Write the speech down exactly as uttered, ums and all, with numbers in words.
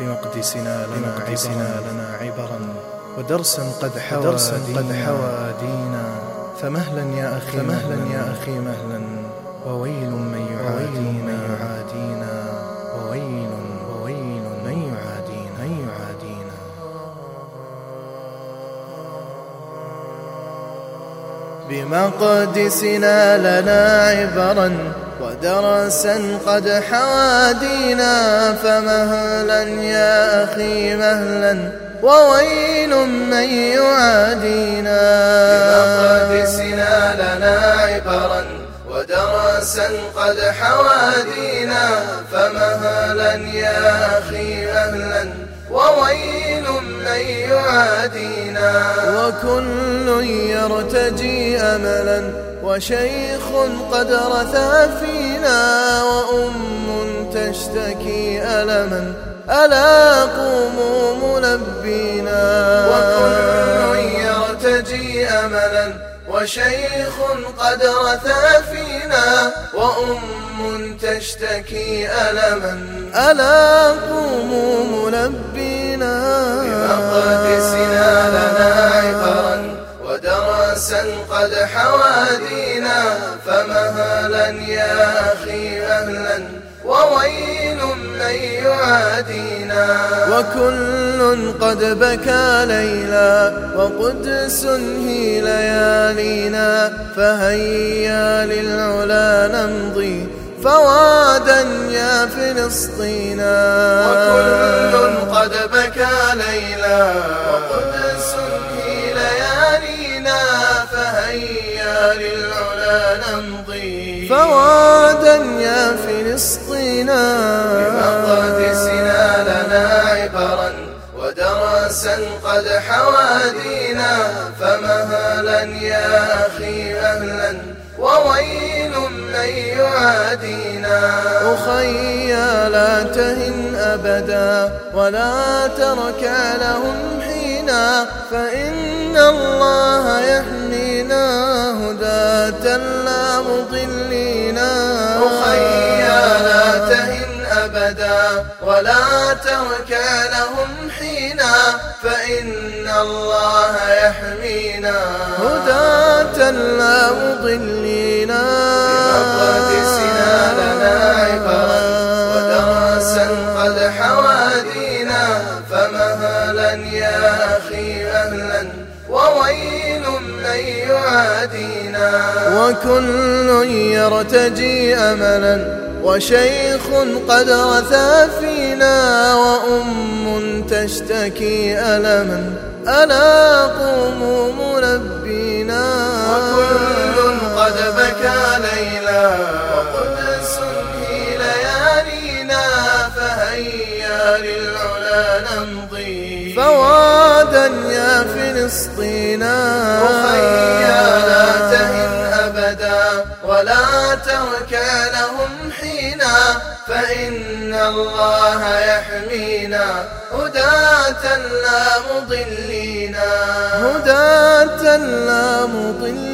بمقدسنا لنا عبرا ودرسا قد حوى دينا. فمهلا يا أخي مهلا يا أخي مهلا، وويل من يعادينا وويل وويل من يعادينا. بمقدسنا لنا عبرا ودرسا قد حوى دينا. فمهلا يا أخي مهلا، وويل من يعادينا. بمقدسنا لنا عبرا ودرسا قد حوى دينا. فمهلا يا أخي مهلا، وويل من يعادينا. وكل يرتجي أملا، وشيخ قد رثى فينا، وأم تشتكي ألما، ألا قوموا ملبينا. وكل يرتجي أملا، وشيخ قد رثى فينا، وأم تشتكي ألما، ألا قوموا ملبينا. بمقدسنا لنا عبرا ودرسا قد حوى دينا. فمهلا يا أخي مهلا، وويل من يعادينا. وكل قد بكى ليلا، وقدس هي ليالينا. فهيا للعلا نمضي فوادا يا فلسطينا. وكل قد بكى ليلا، وقدس هي ليالينا. فهيا للعلا نمضي فوادا يا فلسطينا. بمقدسنا لنا عبرا ودرسا قد حوى دينا. فمهلا يا أخي مهلا، وويل من يعادينا. أخي لا تهن أبدا، ولا تركع لهم حينا. فإن الله يحمينا هداة لا مضلينا. أخي لا تهن أبدا، ولا تركع لهم حينا. فإن الله يحمينا هداة لا مضلينا. بمقدسنا لنا عبرا ودرسا قد حوى دينا. فمهلا يا أخي مهلا، وويل من يعادينا. وكل يرتجي أملا، وشيخ قد رثى فينا، وأم تشتكي ألما، ألا قوموا ملبينا. وكل قد بكى ليلا، وقدس هي ليالينا. فهيا للعلا نمضي فوادا يا فلسطينا. أخيا لا تهن أبدا، ولا تركع لهم حينا. فإن الله يحمينا هداة لا مضلينا. هداة لا مضلينا.